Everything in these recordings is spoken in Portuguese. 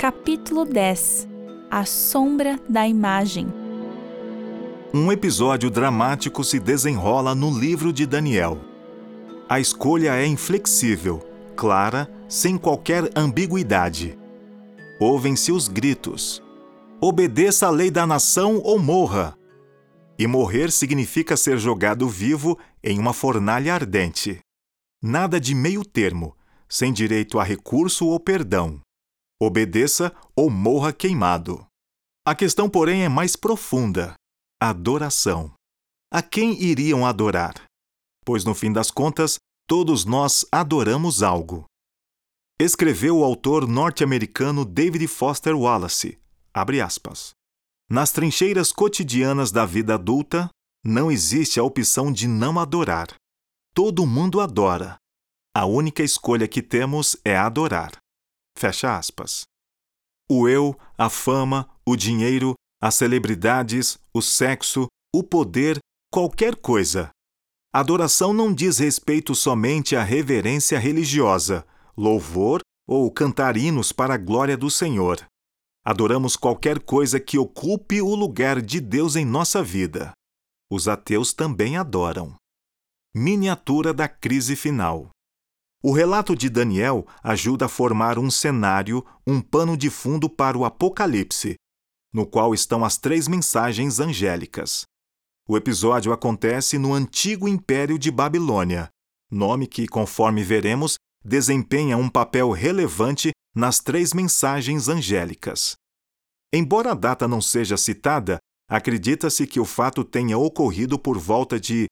Capítulo 10 – A sombra da imagem. Um episódio dramático se desenrola no livro de Daniel. A escolha é inflexível, clara, sem qualquer ambiguidade. Ouvem-se os gritos: obedeça à lei da nação ou morra! E morrer significa ser jogado vivo em uma fornalha ardente. Nada de meio termo, sem direito a recurso ou perdão. Obedeça ou morra queimado. A questão, porém, é mais profunda: adoração. A quem iriam adorar? Pois, no fim das contas, todos nós adoramos algo. Escreveu o autor norte-americano David Foster Wallace, abre aspas, nas trincheiras cotidianas da vida adulta, não existe a opção de não adorar. Todo mundo adora. A única escolha que temos é adorar. Fecha aspas. O eu, a fama, o dinheiro, as celebridades, o sexo, o poder, qualquer coisa. Adoração não diz respeito somente à reverência religiosa, louvor ou cantar hinos para a glória do Senhor. Adoramos qualquer coisa que ocupe o lugar de Deus em nossa vida. Os ateus também adoram. Miniatura da crise final. O relato de Daniel ajuda a formar um cenário, um pano de fundo para o Apocalipse, no qual estão as 3 mensagens angélicas. O episódio acontece no antigo Império de Babilônia, nome que, conforme veremos, desempenha um papel relevante nas 3 mensagens angélicas. Embora a data não seja citada, acredita-se que o fato tenha ocorrido por volta de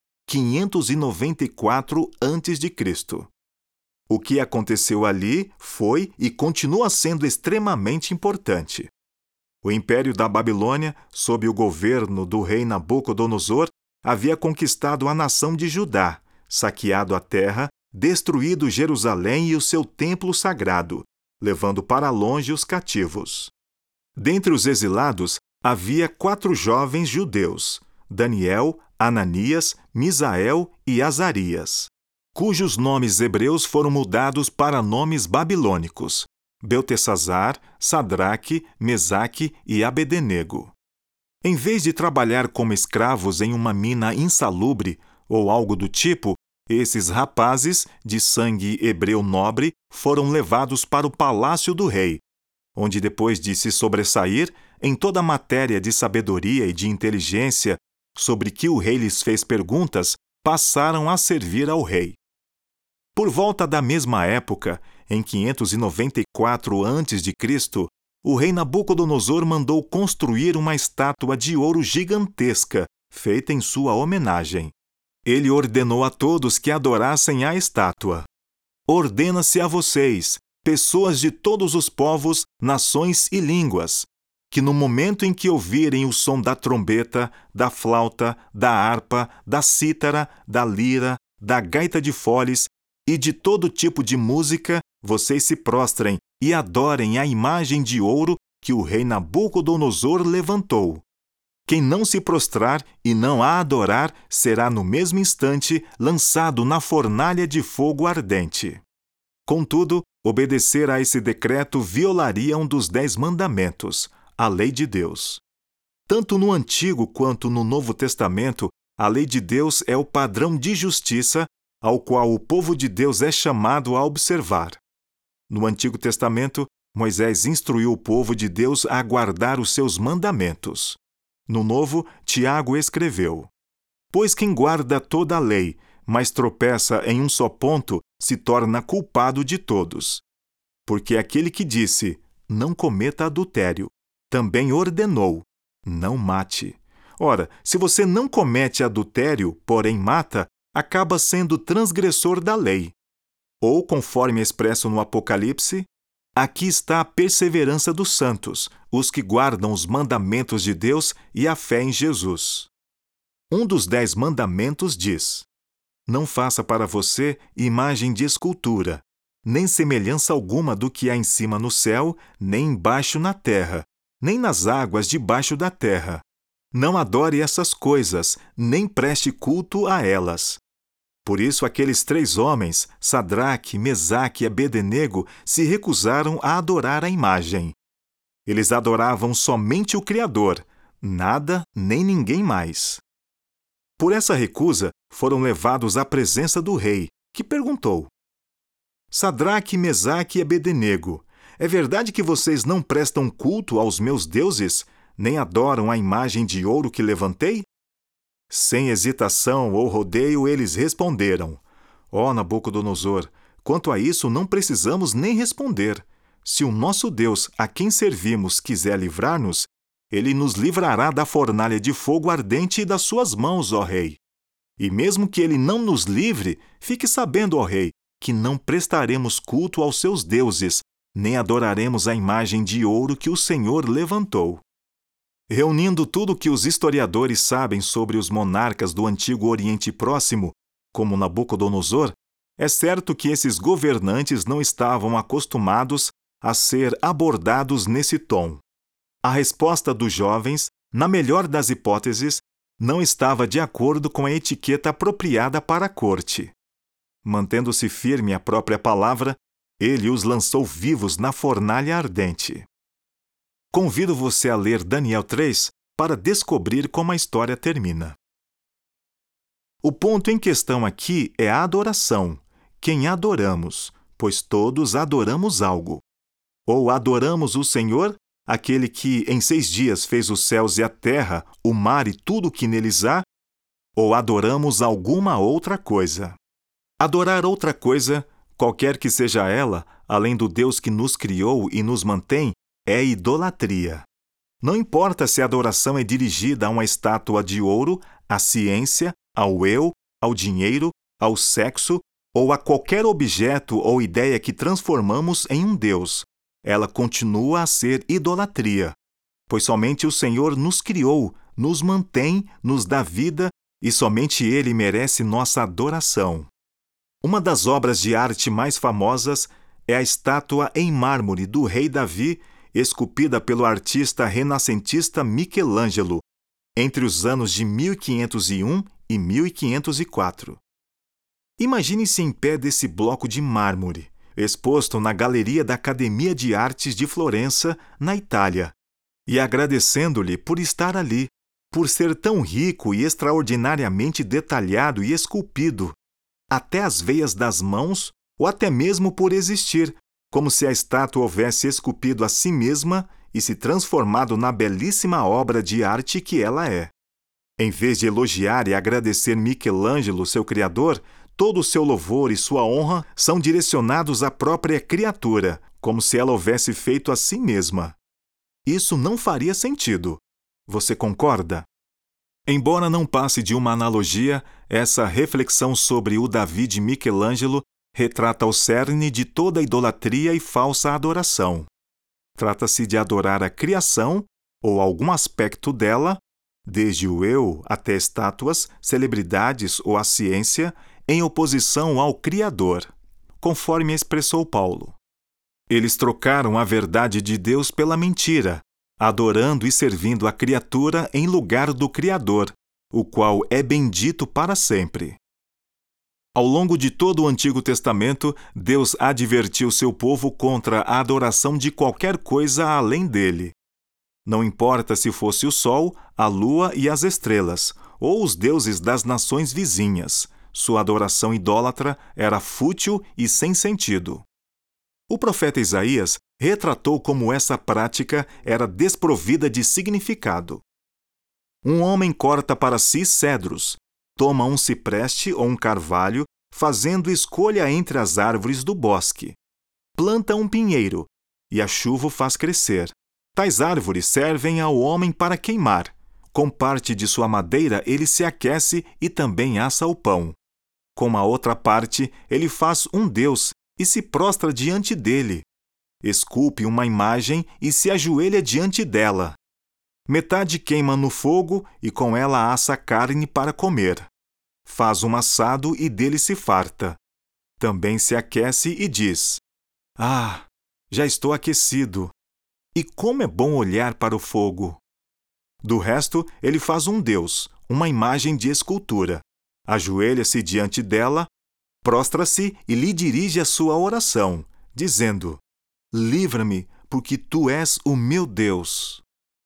594 a.C. O que aconteceu ali foi e continua sendo extremamente importante. O Império da Babilônia, sob o governo do rei Nabucodonosor, havia conquistado a nação de Judá, saqueado a terra, destruído Jerusalém e o seu templo sagrado, levando para longe os cativos. Dentre os exilados, havia 4 jovens judeus, Daniel, Ananias, Misael e Azarias, cujos nomes hebreus foram mudados para nomes babilônicos: Beltesazar, Sadraque, Mesaque e Abdenego. Em vez de trabalhar como escravos em uma mina insalubre ou algo do tipo, esses rapazes, de sangue hebreu nobre, foram levados para o palácio do rei, onde, depois de se sobressair em toda a matéria de sabedoria e de inteligência sobre que o rei lhes fez perguntas, passaram a servir ao rei. Por volta da mesma época, em 594 a.C., o rei Nabucodonosor mandou construir uma estátua de ouro gigantesca, feita em sua homenagem. Ele ordenou a todos que adorassem a estátua. Ordena-se a vocês, pessoas de todos os povos, nações e línguas, que no momento em que ouvirem o som da trombeta, da flauta, da harpa, da cítara, da lira, da gaita de foles e de todo tipo de música, vocês se prostrem e adorem a imagem de ouro que o rei Nabucodonosor levantou. Quem não se prostrar e não a adorar será no mesmo instante lançado na fornalha de fogo ardente. Contudo, obedecer a esse decreto violaria um dos 10 mandamentos, a lei de Deus. Tanto no Antigo quanto no Novo Testamento, a lei de Deus é o padrão de justiça ao qual o povo de Deus é chamado a observar. No Antigo Testamento, Moisés instruiu o povo de Deus a guardar os seus mandamentos. No Novo, Tiago escreveu: pois quem guarda toda a lei, mas tropeça em um só ponto, se torna culpado de todos. Porque aquele que disse, não cometa adultério, também ordenou, não mate. Ora, se você não comete adultério, porém mata, acaba sendo transgressor da lei. Ou, conforme expresso no Apocalipse, aqui está a perseverança dos santos, os que guardam os mandamentos de Deus e a fé em Jesus. Um dos 10 mandamentos diz: não faça para você imagem de escultura, nem semelhança alguma do que há em cima no céu, nem embaixo na terra, nem nas águas debaixo da terra. Não adore essas coisas, nem preste culto a elas. Por isso aqueles 3 homens, Sadraque, Mesaque e Abdenego, se recusaram a adorar a imagem. Eles adoravam somente o Criador, nada nem ninguém mais. Por essa recusa, foram levados à presença do rei, que perguntou: Sadraque, Mesaque e Abednego, é verdade que vocês não prestam culto aos meus deuses, nem adoram a imagem de ouro que levantei? Sem hesitação ou rodeio, eles responderam: Ó Nabucodonosor, quanto a isso não precisamos nem responder. Se o nosso Deus, a quem servimos, quiser livrar-nos, ele nos livrará da fornalha de fogo ardente e das suas mãos, ó rei. E mesmo que ele não nos livre, fique sabendo, ó rei, que não prestaremos culto aos seus deuses, nem adoraremos a imagem de ouro que o Senhor levantou. Reunindo tudo o que os historiadores sabem sobre os monarcas do antigo Oriente Próximo, como Nabucodonosor, é certo que esses governantes não estavam acostumados a ser abordados nesse tom. A resposta dos jovens, na melhor das hipóteses, não estava de acordo com a etiqueta apropriada para a corte. Mantendo-se firme à própria palavra, ele os lançou vivos na fornalha ardente. Convido você a ler Daniel 3 para descobrir como a história termina. O ponto em questão aqui é a adoração. Quem adoramos, pois todos adoramos algo. Ou adoramos o Senhor, aquele que em 6 dias fez os céus e a terra, o mar e tudo o que neles há, ou adoramos alguma outra coisa. Adorar outra coisa, qualquer que seja ela, além do Deus que nos criou e nos mantém, é idolatria. Não importa se a adoração é dirigida a uma estátua de ouro, à ciência, ao eu, ao dinheiro, ao sexo ou a qualquer objeto ou ideia que transformamos em um Deus. Ela continua a ser idolatria, pois somente o Senhor nos criou, nos mantém, nos dá vida e somente Ele merece nossa adoração. Uma das obras de arte mais famosas é a estátua em mármore do rei Davi, esculpida pelo artista renascentista Michelangelo, entre os anos de 1501 e 1504. Imagine-se em pé desse bloco de mármore, exposto na Galeria da Academia de Artes de Florença, na Itália, e agradecendo-lhe por estar ali, por ser tão rico e extraordinariamente detalhado e esculpido, até as veias das mãos, ou até mesmo por existir, como se a estátua houvesse esculpido a si mesma e se transformado na belíssima obra de arte que ela é. Em vez de elogiar e agradecer Michelangelo, seu criador, todo o seu louvor e sua honra são direcionados à própria criatura, como se ela houvesse feito a si mesma. Isso não faria sentido. Você concorda? Embora não passe de uma analogia, essa reflexão sobre o Davi de Michelangelo retrata o cerne de toda a idolatria e falsa adoração. Trata-se de adorar a criação, ou algum aspecto dela, desde o eu até estátuas, celebridades ou a ciência, em oposição ao Criador, conforme expressou Paulo. Eles trocaram a verdade de Deus pela mentira, adorando e servindo a criatura em lugar do Criador, o qual é bendito para sempre. Ao longo de todo o Antigo Testamento, Deus advertiu seu povo contra a adoração de qualquer coisa além dele. Não importa se fosse o sol, a lua e as estrelas, ou os deuses das nações vizinhas, sua adoração idólatra era fútil e sem sentido. O profeta Isaías retratou como essa prática era desprovida de significado. Um homem corta para si cedros, toma um cipreste ou um carvalho, fazendo escolha entre as árvores do bosque. Planta um pinheiro, e a chuva o faz crescer. Tais árvores servem ao homem para queimar. Com parte de sua madeira ele se aquece e também assa o pão. Com a outra parte, ele faz um deus e se prostra diante dele. Esculpe uma imagem e se ajoelha diante dela. Metade queima no fogo e com ela assa carne para comer. Faz um assado e dele se farta. Também se aquece e diz: Ah, já estou aquecido. E como é bom olhar para o fogo! Do resto, ele faz um deus, uma imagem de escultura. Ajoelha-se diante dela, prostra-se e lhe dirige a sua oração, dizendo: Livra-me, porque tu és o meu Deus.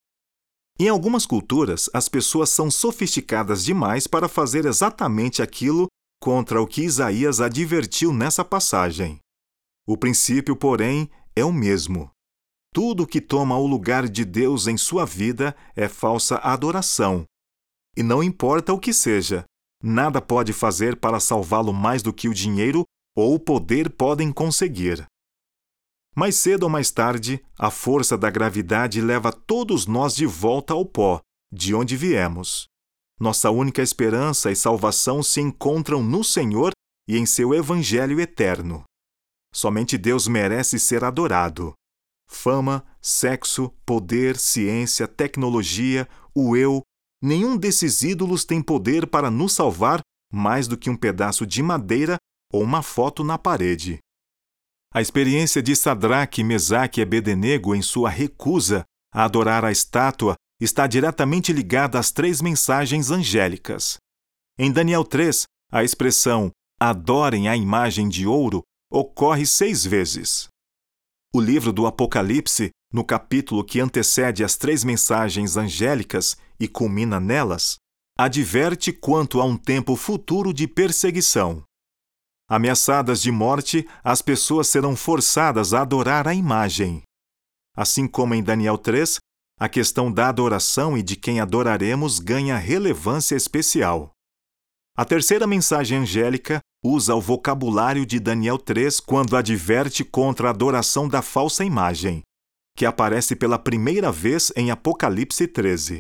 Em algumas culturas, as pessoas são sofisticadas demais para fazer exatamente aquilo contra o que Isaías advertiu nessa passagem. O princípio, porém, é o mesmo. Tudo que toma o lugar de Deus em sua vida é falsa adoração. E não importa o que seja, nada pode fazer para salvá-lo mais do que o dinheiro ou o poder podem conseguir. Mais cedo ou mais tarde, a força da gravidade leva todos nós de volta ao pó, de onde viemos. Nossa única esperança e salvação se encontram no Senhor e em seu Evangelho eterno. Somente Deus merece ser adorado. Fama, sexo, poder, ciência, tecnologia, o eu, nenhum desses ídolos tem poder para nos salvar mais do que um pedaço de madeira ou uma foto na parede. A experiência de Sadraque, Mesaque e Abednego em sua recusa a adorar a estátua está diretamente ligada às 3 mensagens angélicas. Em Daniel 3, a expressão "adorem a imagem de ouro" ocorre 6 vezes. O livro do Apocalipse, no capítulo que antecede as 3 mensagens angélicas e culmina nelas, adverte quanto a um tempo futuro de perseguição. Ameaçadas de morte, as pessoas serão forçadas a adorar a imagem. Assim como em Daniel 3, a questão da adoração e de quem adoraremos ganha relevância especial. A terceira mensagem angélica usa o vocabulário de Daniel 3 quando adverte contra a adoração da falsa imagem, que aparece pela primeira vez em Apocalipse 13.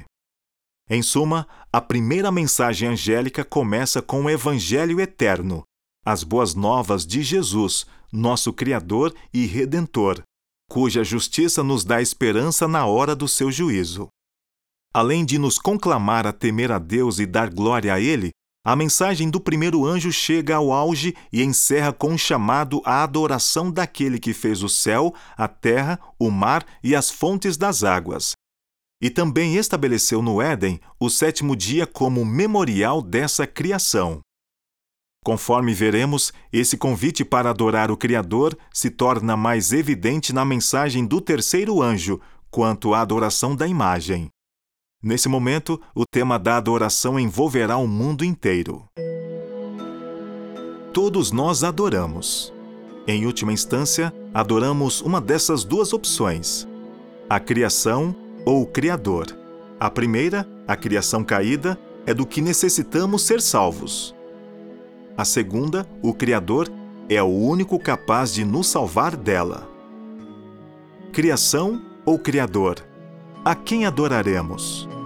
Em suma, a primeira mensagem angélica começa com o Evangelho eterno, as boas novas de Jesus, nosso Criador e Redentor, cuja justiça nos dá esperança na hora do seu juízo. Além de nos conclamar a temer a Deus e dar glória a Ele, a mensagem do primeiro anjo chega ao auge e encerra com um chamado à adoração daquele que fez o céu, a terra, o mar e as fontes das águas. E também estabeleceu no Éden o 7º dia como memorial dessa criação. Conforme veremos, esse convite para adorar o Criador se torna mais evidente na mensagem do terceiro anjo, quanto à adoração da imagem. Nesse momento, o tema da adoração envolverá o mundo inteiro. Todos nós adoramos. Em última instância, adoramos uma dessas 2 opções: a criação ou o Criador. A primeira, a criação caída, é do que necessitamos ser salvos. A segunda, o Criador, é o único capaz de nos salvar dela. Criação ou Criador? A quem adoraremos?